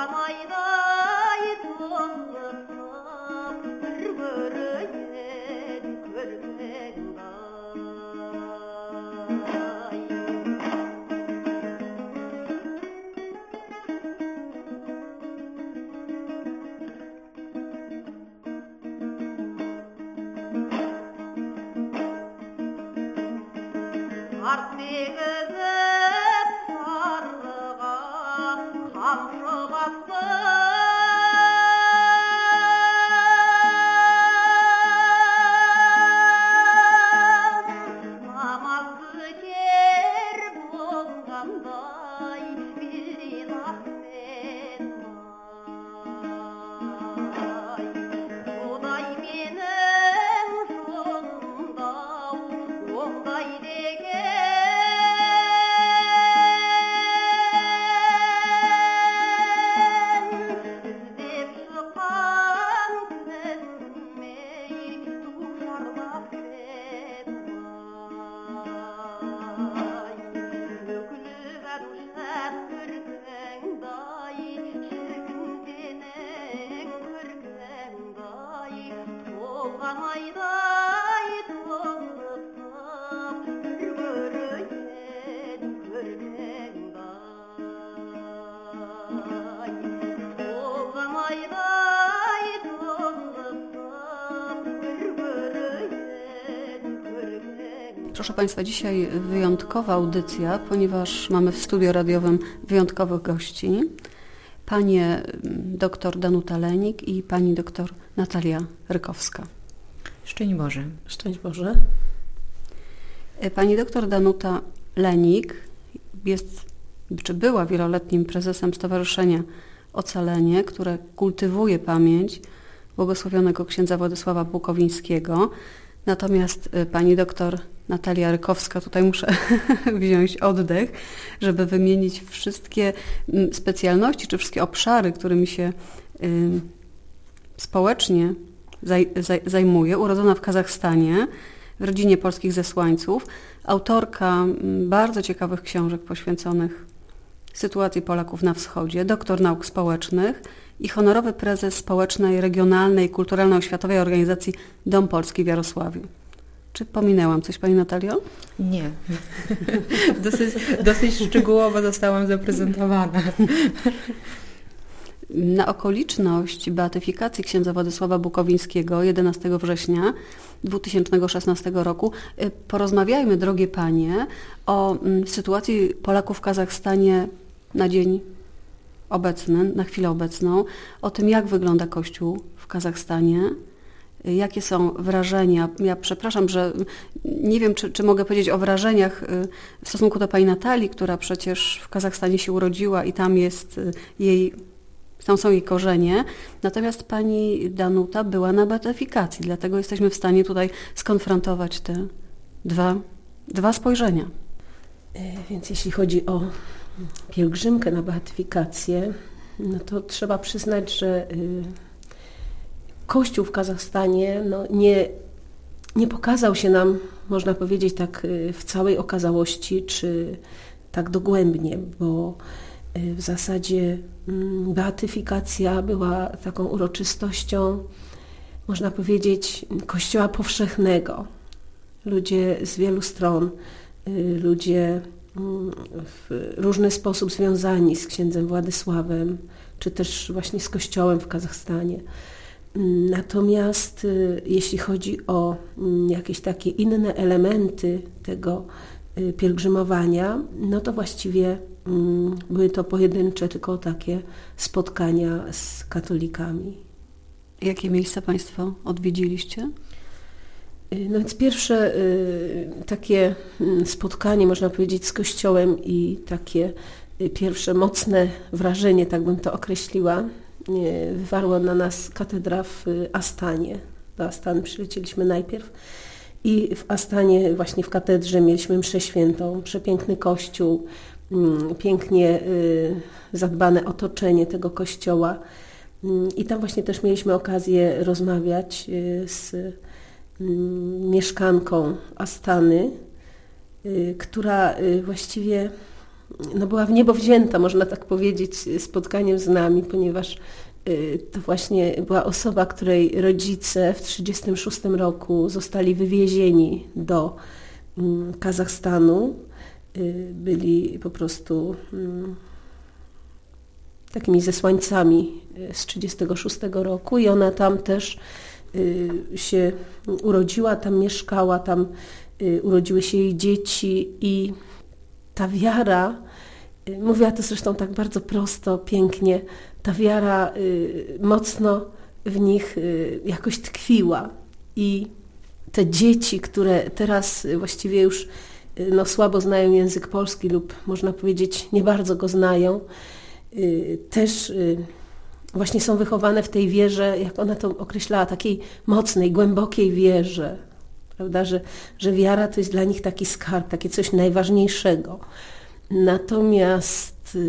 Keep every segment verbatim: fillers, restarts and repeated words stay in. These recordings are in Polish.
Proszę Państwa, dzisiaj wyjątkowa audycja, ponieważ mamy w studio radiowym wyjątkowych gości. Panie doktor Danuta Lenik i pani doktor Natalia Rykowska. Szczęść Boże. Szczęść Boże. Pani doktor Danuta Lenik jest, czy była wieloletnim prezesem Stowarzyszenia Ocalenie, które kultywuje pamięć błogosławionego księdza Władysława Bukowińskiego. Natomiast pani doktor Natalia Rykowska, tutaj muszę wziąć oddech, żeby wymienić wszystkie specjalności czy wszystkie obszary, którymi się y, społecznie zaj, zaj, zajmuje. Urodzona w Kazachstanie, w rodzinie polskich zesłańców, autorka bardzo ciekawych książek poświęconych sytuacji Polaków na wschodzie, doktor nauk społecznych i honorowy prezes społecznej, regionalnej, kulturalno-oświatowej organizacji Dom Polski w Jarosławiu. Czy pominęłam coś, pani Natalio? Nie. dosyć, dosyć szczegółowo zostałam zaprezentowana. Na okoliczność beatyfikacji księdza Władysława Bukowińskiego jedenastego września dwa tysiące szesnastego roku porozmawiajmy, drogie panie, o sytuacji Polaków w Kazachstanie na dzień obecny, na chwilę obecną, o tym, jak wygląda Kościół w Kazachstanie, jakie są wrażenia. Ja przepraszam, że nie wiem, czy, czy mogę powiedzieć o wrażeniach w stosunku do pani Natalii, która przecież w Kazachstanie się urodziła i tam jest jej, tam są jej korzenie. Natomiast pani Danuta była na beatyfikacji, dlatego jesteśmy w stanie tutaj skonfrontować te dwa, dwa spojrzenia. Więc jeśli chodzi o pielgrzymkę na beatyfikację, no to trzeba przyznać, że Kościół w Kazachstanie no, nie, nie pokazał się nam, można powiedzieć, tak w całej okazałości, czy tak dogłębnie, bo w zasadzie beatyfikacja była taką uroczystością, można powiedzieć, Kościoła powszechnego. Ludzie z wielu stron, ludzie w różny sposób związani z księdzem Władysławem, czy też właśnie z Kościołem w Kazachstanie. Natomiast jeśli chodzi o jakieś takie inne elementy tego pielgrzymowania, no to właściwie były to pojedyncze tylko takie spotkania z katolikami. Jakie miejsca państwo odwiedziliście? No więc pierwsze takie spotkanie, można powiedzieć, z Kościołem i takie pierwsze mocne wrażenie, tak bym to określiła, wywarła na nas katedra w Astanie. Do Astany przylecieliśmy najpierw i w Astanie, właśnie w katedrze, mieliśmy mszę świętą, przepiękny kościół, pięknie zadbane otoczenie tego kościoła i tam właśnie też mieliśmy okazję rozmawiać z mieszkanką Astany, która właściwie no była w niebo wzięta, można tak powiedzieć, spotkaniem z nami, ponieważ to właśnie była osoba, której rodzice w tysiąc dziewięćset trzydziestym szóstym roku zostali wywiezieni do Kazachstanu. Byli po prostu takimi zesłańcami z tysiąc dziewięćset trzydziestego szóstego roku i ona tam też się urodziła, tam mieszkała, tam urodziły się jej dzieci i ta wiara, mówiła to zresztą tak bardzo prosto, pięknie, ta wiara mocno w nich jakoś tkwiła i te dzieci, które teraz właściwie już no, słabo znają język polski lub można powiedzieć nie bardzo go znają, też właśnie są wychowane w tej wierze, jak ona to określała, takiej mocnej, głębokiej wierze, prawda, że, że wiara to jest dla nich taki skarb, takie coś najważniejszego. Natomiast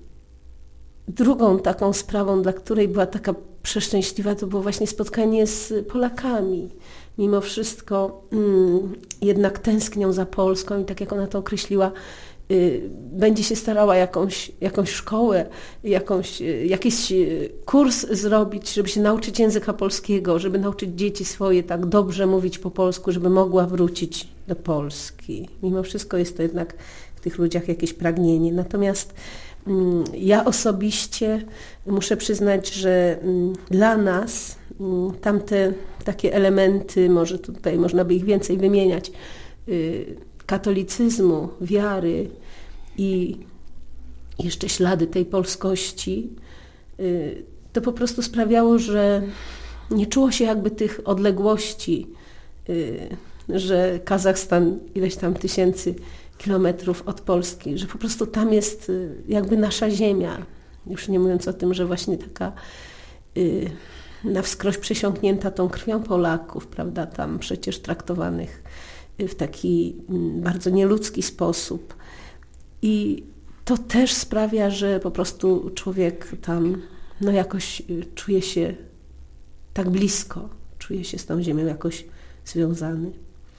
drugą taką sprawą, dla której była taka przeszczęśliwa, to było właśnie spotkanie z Polakami. Mimo wszystko mm, jednak tęsknią za Polską i tak jak ona to określiła, y, będzie się starała jakąś, jakąś szkołę, jakąś, y, jakiś y, kurs zrobić, żeby się nauczyć języka polskiego, żeby nauczyć dzieci swoje tak dobrze mówić po polsku, żeby mogła wrócić do Polski. Mimo wszystko jest to jednak w tych ludziach jakieś pragnienie. Natomiast mm, ja osobiście muszę przyznać, że mm, dla nas mm, tamte takie elementy, może tutaj można by ich więcej wymieniać, y, katolicyzmu, wiary i jeszcze ślady tej polskości, y, to po prostu sprawiało, że nie czuło się jakby tych odległości, y, że Kazachstan ileś tam tysięcy kilometrów od Polski, że po prostu tam jest y, jakby nasza ziemia. Już nie mówiąc o tym, że właśnie taka y, na wskroś przesiąknięta tą krwią Polaków, prawda, tam przecież traktowanych w taki bardzo nieludzki sposób. I to też sprawia, że po prostu człowiek tam no jakoś czuje się tak blisko, czuje się z tą ziemią jakoś związany.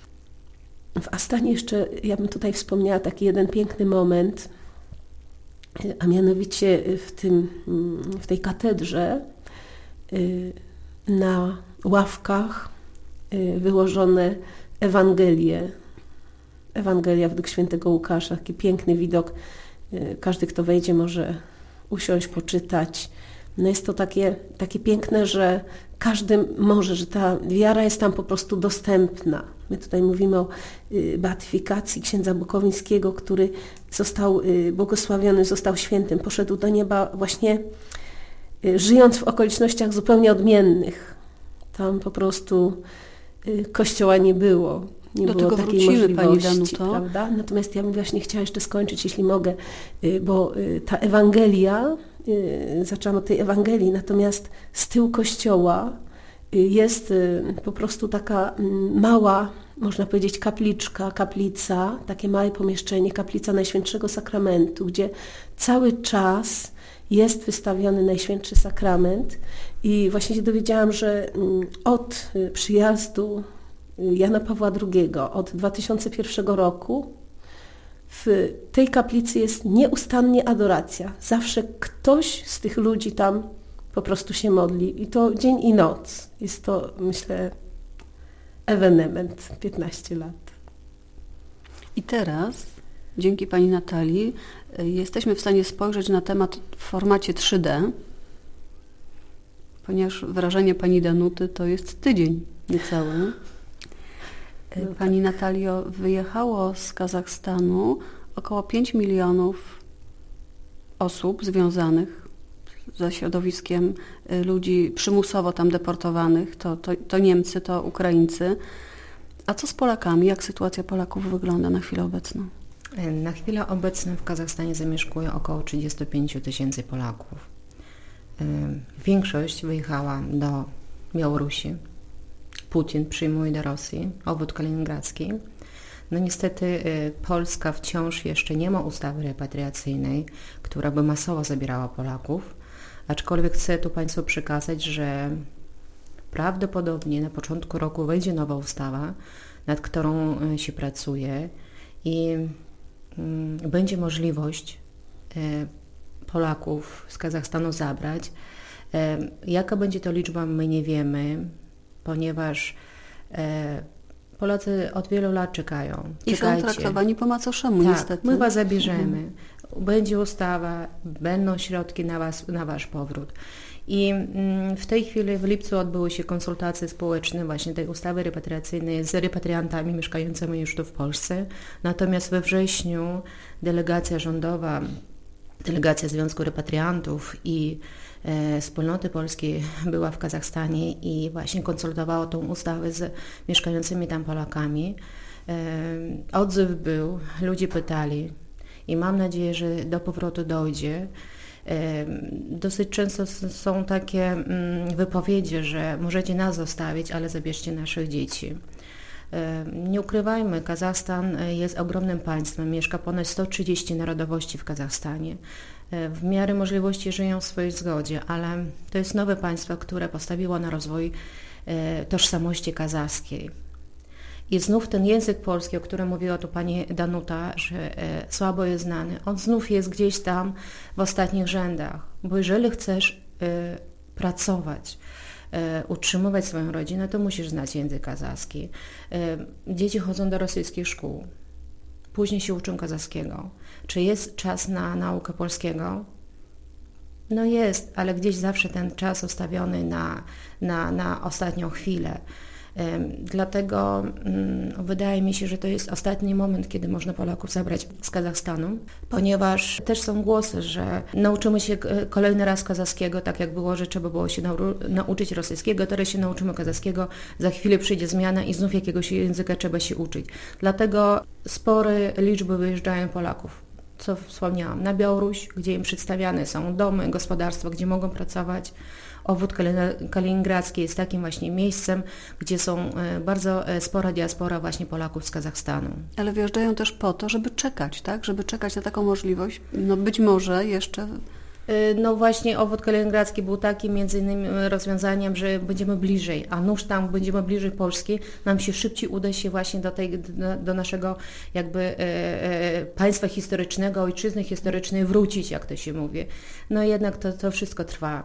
W Astanie jeszcze, ja bym tutaj wspomniała taki jeden piękny moment, a mianowicie w, tym, w tej katedrze na ławkach wyłożone Ewangelie. Ewangelia według świętego Łukasza. Taki piękny widok. Każdy, kto wejdzie, może usiąść, poczytać. No jest to takie, takie piękne, że każdy może, że ta wiara jest tam po prostu dostępna. My tutaj mówimy o beatyfikacji księdza Bukowińskiego, który został błogosławiony, został świętym, poszedł do nieba właśnie żyjąc w okolicznościach zupełnie odmiennych. Tam po prostu kościoła nie było. Nie do było tego takiej wrócimy, możliwości, Pani Danuto. prawda? Natomiast ja bym właśnie chciała jeszcze skończyć, jeśli mogę, bo ta Ewangelia, zaczęłam od tej Ewangelii, natomiast z tyłu kościoła jest po prostu taka mała, można powiedzieć, kapliczka, kaplica, takie małe pomieszczenie, kaplica Najświętszego Sakramentu, gdzie cały czas jest wystawiony Najświętszy Sakrament i właśnie się dowiedziałam, że od przyjazdu Jana Pawła drugiego, od dwa tysiące pierwszego roku w tej kaplicy jest nieustannie adoracja. Zawsze ktoś z tych ludzi tam po prostu się modli i to dzień i noc. Jest to, myślę, ewenement, piętnaście lat. I teraz, dzięki Pani Natalii, jesteśmy w stanie spojrzeć na temat w formacie trzy D, ponieważ wrażenie Pani Danuty to jest tydzień niecały. Pani Natalio, wyjechało z Kazachstanu około pięć milionów osób związanych ze środowiskiem ludzi przymusowo tam deportowanych. To, to, to Niemcy, to Ukraińcy. A co z Polakami? Jak sytuacja Polaków wygląda na chwilę obecną? Na chwilę obecną w Kazachstanie zamieszkuje około trzydzieści pięć tysięcy Polaków. Większość wyjechała do Białorusi. Putin przyjmuje do Rosji, obwód kaliningradzki. No niestety Polska wciąż jeszcze nie ma ustawy repatriacyjnej, która by masowo zabierała Polaków, aczkolwiek chcę tu Państwu przekazać, że prawdopodobnie na początku roku wejdzie nowa ustawa, nad którą się pracuje i będzie możliwość Polaków z Kazachstanu zabrać. Jaka będzie to liczba, my nie wiemy, ponieważ Polacy od wielu lat czekają. I Czekajcie. są traktowani po macoszemu, tak, niestety. My was zabierzemy. Będzie ustawa, będą środki na, was, na wasz powrót. I w tej chwili w lipcu odbyły się konsultacje społeczne właśnie tej ustawy repatriacyjnej z repatriantami mieszkającymi już tu w Polsce. Natomiast we wrześniu delegacja rządowa, delegacja Związku Repatriantów i e, Wspólnoty Polskiej była w Kazachstanie i właśnie konsultowała tą ustawę z mieszkającymi tam Polakami. E, odzew był, ludzie pytali i mam nadzieję, że do powrotu dojdzie. Dosyć często są takie wypowiedzi, że możecie nas zostawić, ale zabierzcie naszych dzieci. Nie ukrywajmy, Kazachstan jest ogromnym państwem, mieszka ponad sto trzydzieści narodowości w Kazachstanie. W miarę możliwości żyją w swojej zgodzie, ale to jest nowe państwo, które postawiło na rozwój tożsamości kazachskiej. I znów ten język polski, o którym mówiła tu pani Danuta, że e, słabo jest znany, on znów jest gdzieś tam w ostatnich rzędach. Bo jeżeli chcesz e, pracować, e, utrzymywać swoją rodzinę, to musisz znać język kazachski. E, dzieci chodzą do rosyjskich szkół, później się uczą kazachskiego. Czy jest czas na naukę polskiego? No jest, ale gdzieś zawsze ten czas ustawiony na, na, na ostatnią chwilę. Dlatego um, wydaje mi się, że to jest ostatni moment, kiedy można Polaków zabrać z Kazachstanu, ponieważ też są głosy, że nauczymy się kolejny raz kazachskiego, tak jak było, że trzeba było się nau- nauczyć rosyjskiego, teraz się nauczymy kazachskiego, za chwilę przyjdzie zmiana i znów jakiegoś języka trzeba się uczyć. Dlatego spore liczby wyjeżdżają Polaków, co wspomniałam, na Białoruś, gdzie im przedstawiane są domy, gospodarstwa, gdzie mogą pracować. Obwód kaliningradzki jest takim właśnie miejscem, gdzie są bardzo spora diaspora właśnie Polaków z Kazachstanu. Ale wyjeżdżają też po to, żeby czekać, tak? Żeby czekać na taką możliwość, no być może jeszcze... No właśnie obwód kaliningradzki był takim między innymi rozwiązaniem, że będziemy bliżej, a nuż tam będziemy bliżej Polski, nam się szybciej uda się właśnie do, tej, do, do naszego jakby e, e, państwa historycznego, ojczyzny historycznej wrócić, jak to się mówi. No jednak to, to wszystko trwa.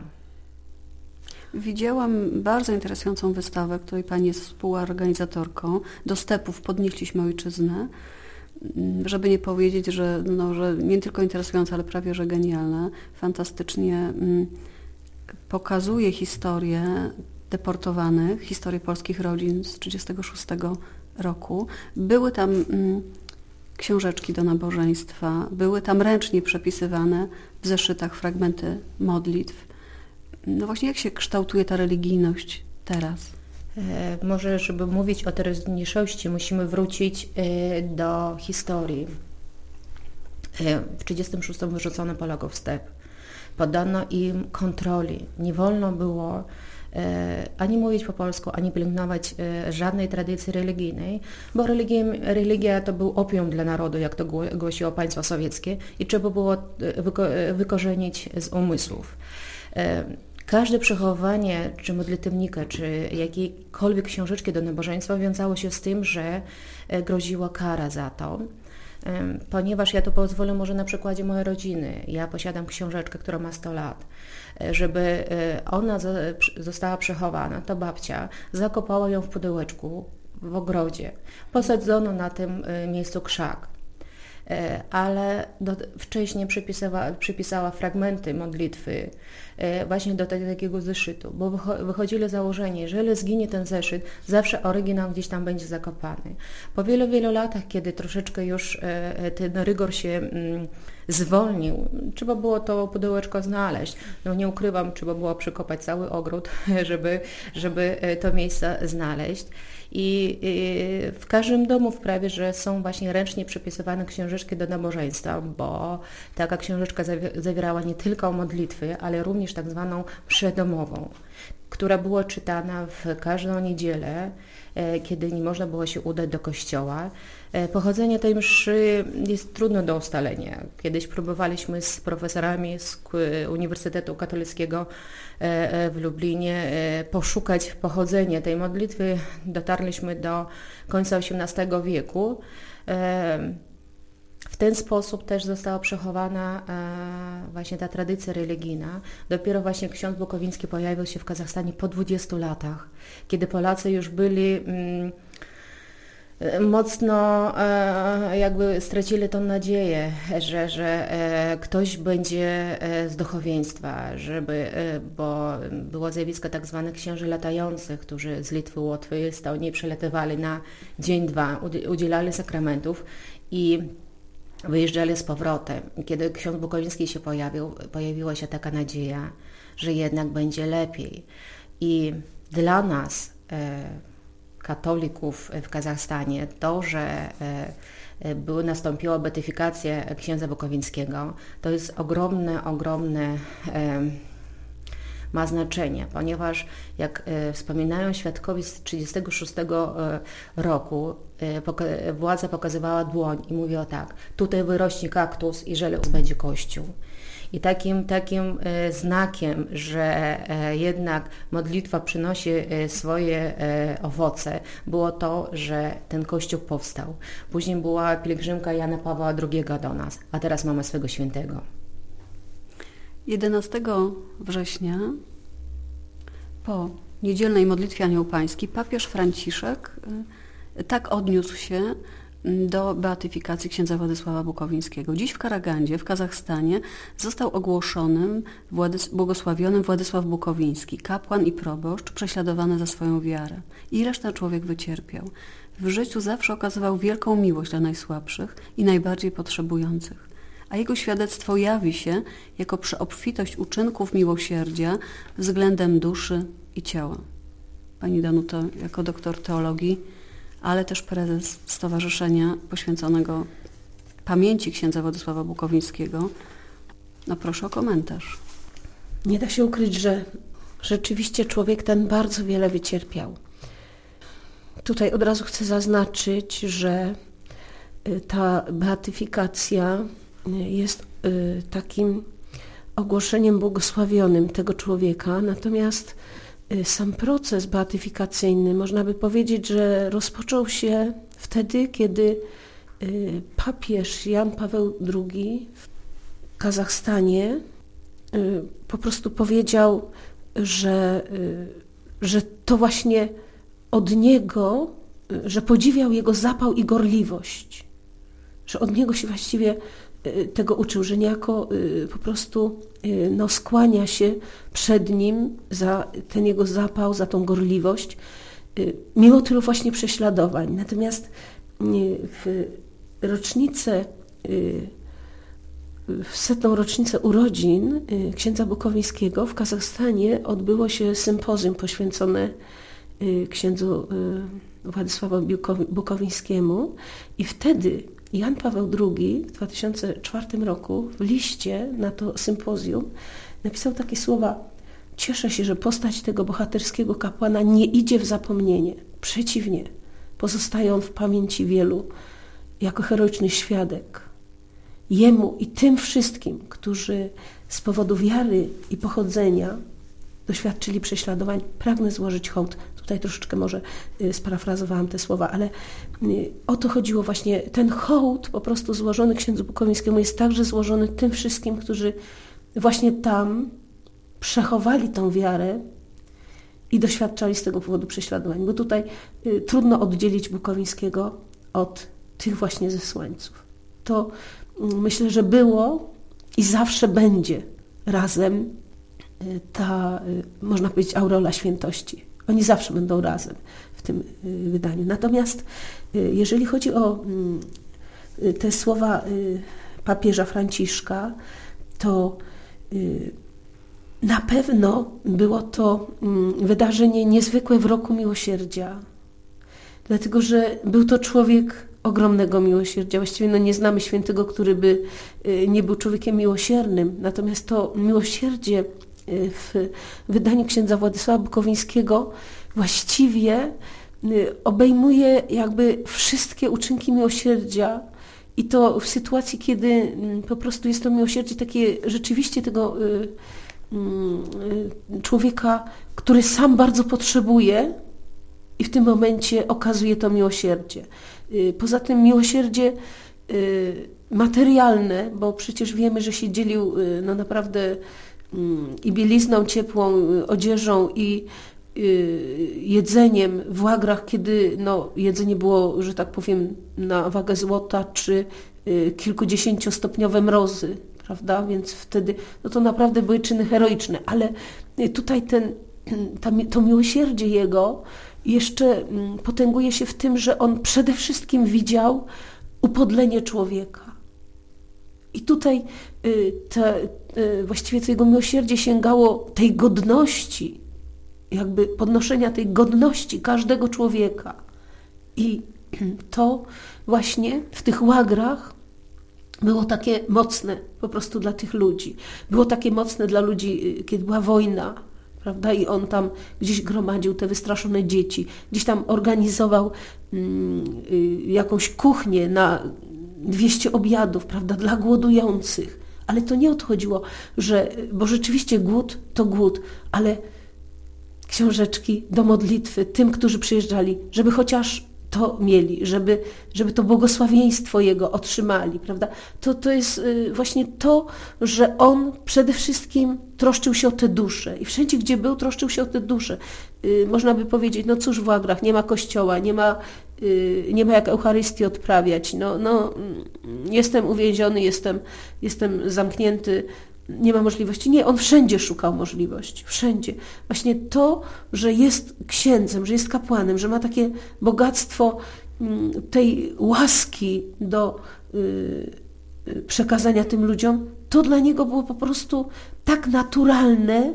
Widziałam bardzo interesującą wystawę, której pani jest współorganizatorką. Do stepów podnieśliśmy ojczyznę, żeby nie powiedzieć, że, no, że nie tylko interesująca, ale prawie że genialna. Fantastycznie mm, pokazuje historię deportowanych, historię polskich rodzin z tysiąc dziewięćset trzydziestego szóstego roku. Były tam mm, książeczki do nabożeństwa, były tam ręcznie przepisywane w zeszytach fragmenty modlitw. No właśnie, jak się kształtuje ta religijność teraz? E, może, żeby mówić o teraźniejszości, musimy wrócić e, do historii. E, w tysiąc dziewięćset trzydziestym szóstym wyrzucono Polaków w step. Podano im kontroli. Nie wolno było e, ani mówić po polsku, ani pielęgnować e, żadnej tradycji religijnej, bo religia, religia to był opium dla narodu, jak to głosiło państwo sowieckie i trzeba było wyko wykorzenić z umysłów. E, Każde przechowanie, czy modlitewnika, czy jakiejkolwiek książeczki do nabożeństwa wiązało się z tym, że groziła kara za to. Ponieważ ja to pozwolę może na przykładzie mojej rodziny. Ja posiadam książeczkę, która ma sto lat. Żeby ona została przechowana, to babcia zakopała ją w pudełeczku w ogrodzie. Posadzono na tym miejscu krzak. Ale do, wcześniej przypisała, przypisała fragmenty modlitwy właśnie do takiego zeszytu, bo wychodzili założenie, jeżeli zginie ten zeszyt, zawsze oryginał gdzieś tam będzie zakopany. Po wielu, wielu latach, kiedy troszeczkę już ten rygor się zwolnił, trzeba było to pudełeczko znaleźć. No nie ukrywam, trzeba było przekopać cały ogród, żeby, żeby to miejsce znaleźć. I w każdym domu w prawie, że są właśnie ręcznie przepisywane książeczki do nabożeństwa, bo taka książeczka zawierała nie tylko modlitwy, ale również tak zwaną mszę domową, która była czytana w każdą niedzielę, kiedy nie można było się udać do kościoła. Pochodzenie tej mszy jest trudno do ustalenia. Kiedyś próbowaliśmy z profesorami z Uniwersytetu Katolickiego w Lublinie poszukać pochodzenia tej modlitwy. Dotarliśmy do końca osiemnastego wieku. w ten sposób też została przechowana e, właśnie ta tradycja religijna. Dopiero właśnie ksiądz Bukowiński pojawił się w Kazachstanie po dwudziestu latach, kiedy Polacy już byli mm, mocno e, jakby stracili tą nadzieję, że, że e, ktoś będzie e, z duchowieństwa, żeby, e, bo było zjawisko tak zwanych księży latających, którzy z Litwy, Łotwy, Estonii przelatywali na dzień, dwa, udzielali sakramentów i wyjeżdżali z powrotem. Kiedy ksiądz Bukowiński się pojawił, pojawiła się taka nadzieja, że jednak będzie lepiej. I dla nas, e, katolików w Kazachstanie, to, że e, były, nastąpiła beatyfikacja księdza Bukowińskiego, to jest ogromne, ogromne e, ma znaczenie, ponieważ jak e, wspominają świadkowie z tysiąc dziewięćset trzydziestego szóstego e, roku, e, poka- władza pokazywała dłoń i mówiła tak, tutaj wyrośnie kaktus, jeżeli będzie kościół. I takim, takim e, znakiem, że e, jednak modlitwa przynosi e, swoje e, owoce, było to, że ten kościół powstał. Później była pielgrzymka Jana Pawła drugiego do nas, a teraz mamy swego świętego. jedenastego września po niedzielnej modlitwie Anioł Pański papież Franciszek y, tak odniósł się do beatyfikacji księdza Władysława Bukowińskiego. Dziś w Karagandzie, w Kazachstanie, został ogłoszonym Władys- błogosławionym Władysław Bukowiński, kapłan i proboszcz prześladowany za swoją wiarę. Ileż ten człowiek wycierpiał. W życiu zawsze okazywał wielką miłość dla najsłabszych i najbardziej potrzebujących. A jego świadectwo jawi się jako przeobfitość uczynków miłosierdzia względem duszy i ciała. Pani Danuto, jako doktor teologii, ale też prezes Stowarzyszenia poświęconego pamięci księdza Władysława Bukowińskiego, no proszę o komentarz. Nie da się ukryć, że rzeczywiście człowiek ten bardzo wiele wycierpiał. Tutaj od razu chcę zaznaczyć, że ta beatyfikacja jest takim ogłoszeniem błogosławionym tego człowieka, natomiast sam proces beatyfikacyjny, można by powiedzieć, że rozpoczął się wtedy, kiedy papież Jan Paweł drugi w Kazachstanie po prostu powiedział, że, że to właśnie od niego, że podziwiał jego zapał i gorliwość, że od niego się właściwie tego uczył, że niejako po prostu no, skłania się przed nim za ten jego zapał, za tą gorliwość, mimo tylu właśnie prześladowań. Natomiast w rocznicę, w setną rocznicę urodzin księdza Bukowińskiego w Kazachstanie odbyło się sympozjum poświęcone księdzu Władysławowi Bukowińskiemu i wtedy Jan Paweł drugi w dwa tysiące czwartym roku w liście na to sympozjum napisał takie słowa: cieszę się, że postać tego bohaterskiego kapłana nie idzie w zapomnienie. Przeciwnie, pozostaje on w pamięci wielu jako heroiczny świadek. Jemu i tym wszystkim, którzy z powodu wiary i pochodzenia doświadczyli prześladowań, pragnę złożyć hołd. Tutaj troszeczkę może sparafrazowałam te słowa, ale o to chodziło właśnie. Ten hołd po prostu złożony księdzu Bukowińskiemu jest także złożony tym wszystkim, którzy właśnie tam przechowali tą wiarę i doświadczali z tego powodu prześladowań. Bo tutaj trudno oddzielić Bukowińskiego od tych właśnie zesłańców. To myślę, że było i zawsze będzie razem ta, można powiedzieć, aureola świętości. Oni zawsze będą razem w tym wydaniu. Natomiast jeżeli chodzi o te słowa papieża Franciszka, to na pewno było to wydarzenie niezwykłe w roku miłosierdzia, dlatego że był to człowiek ogromnego miłosierdzia. Właściwie no, nie znamy świętego, który by nie był człowiekiem miłosiernym, natomiast to miłosierdzie w wydaniu księdza Władysława Bukowińskiego właściwie obejmuje jakby wszystkie uczynki miłosierdzia i to w sytuacji, kiedy po prostu jest to miłosierdzie takie rzeczywiście tego człowieka, który sam bardzo potrzebuje i w tym momencie okazuje to miłosierdzie. Poza tym miłosierdzie materialne, bo przecież wiemy, że się dzielił no naprawdę i bielizną ciepłą, odzieżą i jedzeniem w łagrach, kiedy no, jedzenie było, że tak powiem, na wagę złota, czy kilkudziesięciostopniowe mrozy, prawda? Więc wtedy no to naprawdę były czyny heroiczne, ale tutaj ten, ta, to miłosierdzie jego jeszcze potęguje się w tym, że on przede wszystkim widział upodlenie człowieka. I tutaj te, właściwie to jego miłosierdzie sięgało tej godności, jakby podnoszenia tej godności każdego człowieka. I to właśnie w tych łagrach było takie mocne po prostu dla tych ludzi. Było takie mocne dla ludzi, kiedy była wojna, prawda? I on tam gdzieś gromadził te wystraszone dzieci, gdzieś tam organizował mm, jakąś kuchnię na dwieście obiadów, prawda, dla głodujących. Ale to nie odchodziło, że, bo rzeczywiście głód to głód, ale książeczki do modlitwy tym, którzy przyjeżdżali, żeby chociaż to mieli, żeby, żeby to błogosławieństwo Jego otrzymali, prawda? To, to jest właśnie to, że On przede wszystkim troszczył się o te dusze i wszędzie, gdzie był, troszczył się o te dusze. Można by powiedzieć, no cóż w łagrach, nie ma kościoła, nie ma, nie ma jak Eucharystię odprawiać, no, no jestem uwięziony, jestem, jestem zamknięty, nie ma możliwości. Nie, on wszędzie szukał możliwości. Wszędzie. Właśnie to, że jest księdzem, że jest kapłanem, że ma takie bogactwo tej łaski do przekazania tym ludziom, to dla niego było po prostu tak naturalne,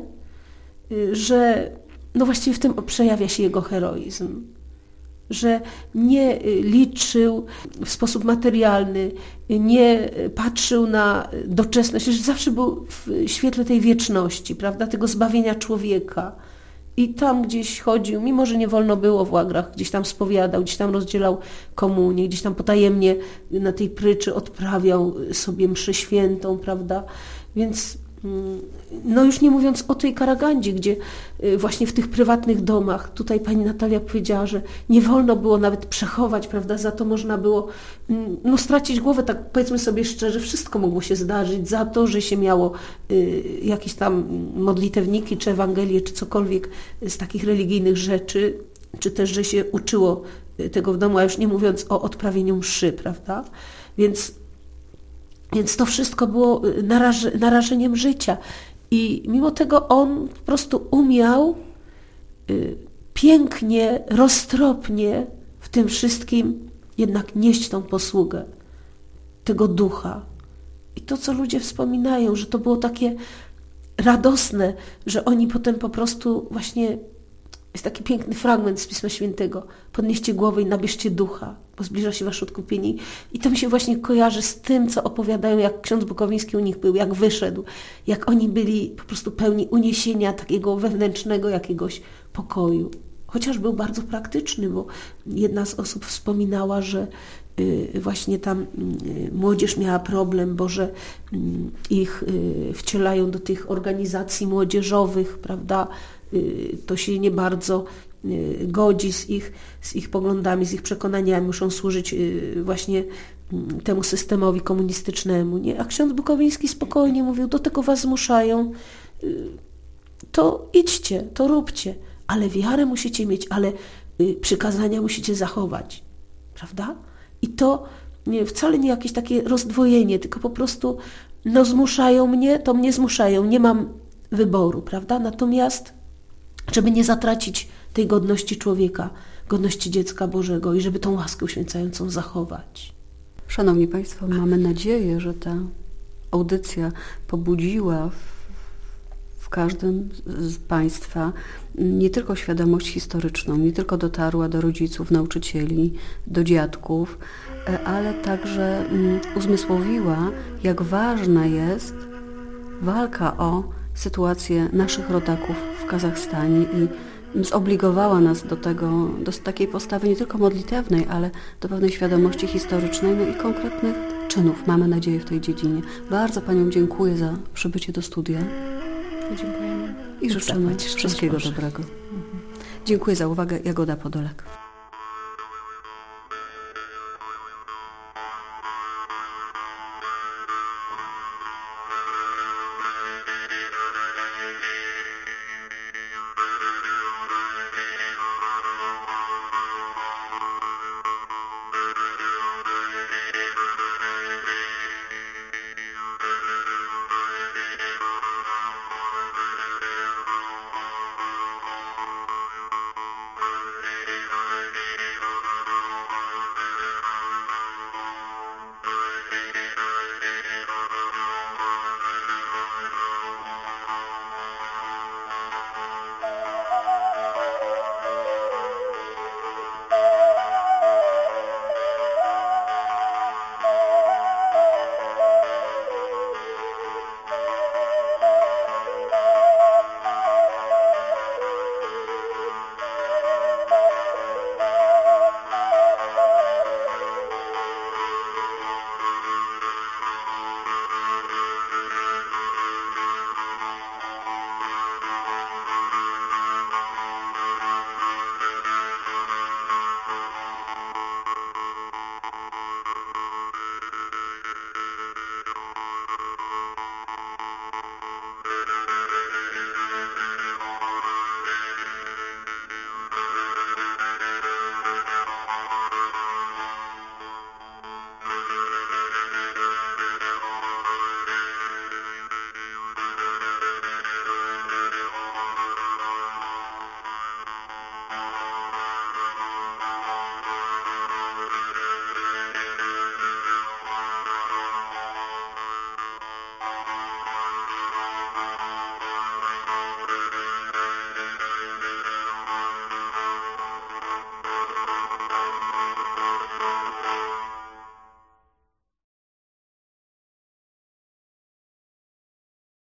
że no właściwie w tym przejawia się jego heroizm. Że nie liczył w sposób materialny, nie patrzył na doczesność, że zawsze był w świetle tej wieczności, prawda, tego zbawienia człowieka. I tam gdzieś chodził, mimo że nie wolno było w łagrach, gdzieś tam spowiadał, gdzieś tam rozdzielał komunię, gdzieś tam potajemnie na tej pryczy odprawiał sobie mszę świętą, prawda, więc no już nie mówiąc o tej Karagandzie, gdzie właśnie w tych prywatnych domach, tutaj pani Natalia powiedziała, że nie wolno było nawet przechować, prawda, za to można było no, stracić głowę, tak powiedzmy sobie szczerze, wszystko mogło się zdarzyć za to, że się miało y, jakieś tam modlitewniki, czy Ewangelię, czy cokolwiek z takich religijnych rzeczy, czy też, że się uczyło tego w domu, a już nie mówiąc o odprawieniu mszy, prawda, więc Więc to wszystko było naraż- narażeniem życia. I mimo tego on po prostu umiał y, pięknie, roztropnie w tym wszystkim jednak nieść tą posługę tego ducha. I to, co ludzie wspominają, że to było takie radosne, że oni potem po prostu właśnie, jest taki piękny fragment z Pisma Świętego, podnieście głowę i nabierzcie ducha, bo zbliża się wasze odkupienie. I to mi się właśnie kojarzy z tym, co opowiadają, jak ksiądz Bukowiński u nich był, jak wyszedł, jak oni byli po prostu pełni uniesienia, takiego wewnętrznego jakiegoś pokoju. Chociaż był bardzo praktyczny, bo jedna z osób wspominała, że właśnie tam młodzież miała problem, bo że ich wcielają do tych organizacji młodzieżowych, prawda, to się nie bardzo godzi z ich, z ich poglądami, z ich przekonaniami, muszą służyć właśnie temu systemowi komunistycznemu. Nie? A ksiądz Bukowiński spokojnie mówił, do tego was zmuszają, to idźcie, to róbcie, ale wiarę musicie mieć, ale przykazania musicie zachować, prawda? I to nie, wcale nie jakieś takie rozdwojenie, tylko po prostu no zmuszają mnie, to mnie zmuszają, nie mam wyboru, prawda? Natomiast żeby nie zatracić tej godności człowieka, godności dziecka Bożego i żeby tą łaskę uświęcającą zachować. Szanowni Państwo, mamy nadzieję, że ta audycja pobudziła w, w każdym z Państwa nie tylko świadomość historyczną, nie tylko dotarła do rodziców, nauczycieli, do dziadków, ale także uzmysłowiła, jak ważna jest walka o sytuację naszych rodaków w Kazachstanie i zobligowała nas do tego, do takiej postawy nie tylko modlitewnej, ale do pewnej świadomości historycznej, no i konkretnych czynów, mamy nadzieję, w tej dziedzinie. Bardzo Paniom dziękuję za przybycie do studia. Dziękujemy. I życzymy wszystkiego dobrego. Mhm. Dziękuję za uwagę. Jagoda Podolak.